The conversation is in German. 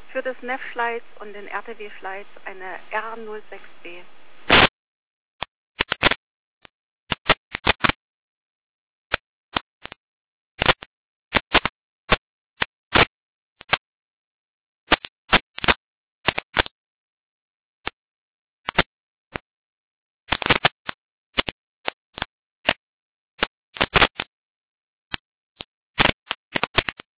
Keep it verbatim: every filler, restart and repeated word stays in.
für das N E F-Schleiz und den R T W-Schleiz eine R null sechs B.